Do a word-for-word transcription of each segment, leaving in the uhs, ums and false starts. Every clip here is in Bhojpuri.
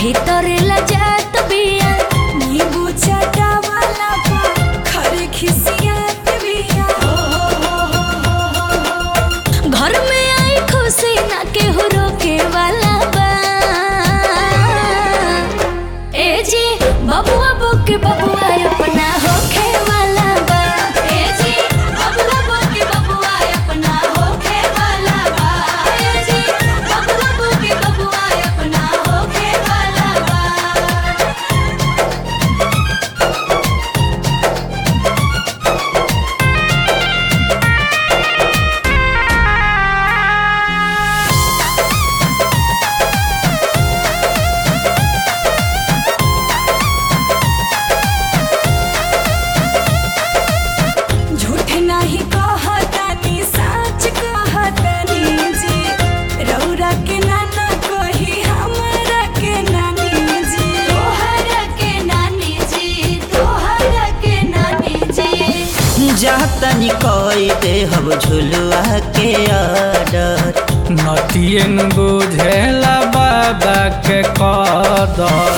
भीतर लजात बिया नींबू चाटा वाला पा खरे खिसियात बिया। घर में आई खुशी ना केहू रोके वाला बा। ए जी बबुआ बोके बबुआ अपना होखे वाला बा। ए जी बबुआ बोके बबुआ अपना होखे वाला बा। ए जी बबुआ बोके बबुआ अपना होखे वाला बा। झूठ नहीं कहतानी सच कहतानी जी। रौरा के नाना कही हमरा के नानी जी। तोहरा के नानी जी तोहरा के नानी जी। जातनी कोई दे हम झुलुआ के आडर नतियन बुझेला बाबा के कदर।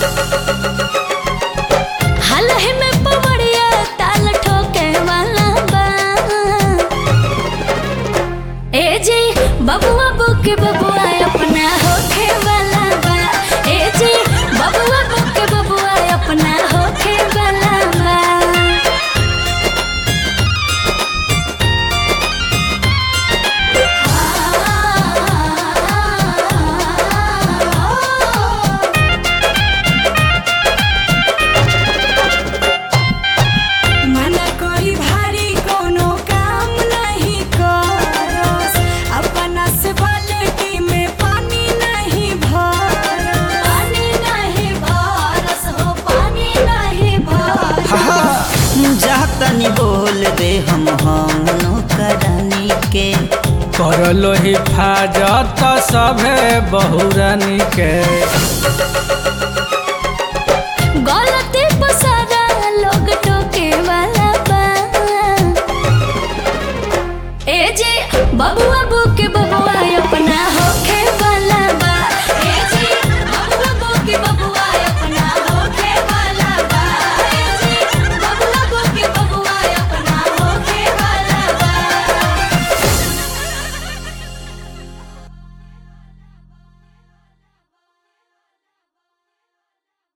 हलहे में पवड़िया ताल ठोके वाला बा। ए जी बबुआ बोके बबुआ अपना होखे वाला बा। ए जी बबुआ बोके बबुआ अपना होखे वाला बा। मना कोई भारी कोनो काम नहीं करस। अपना से बाल्टी में पानी नहीं भरस। पानी नहीं भरस हो पानी नहीं भरस। जातनी बोल दे हम हम नौकरानी के करलो हिफाजत सभे बहुरानी के।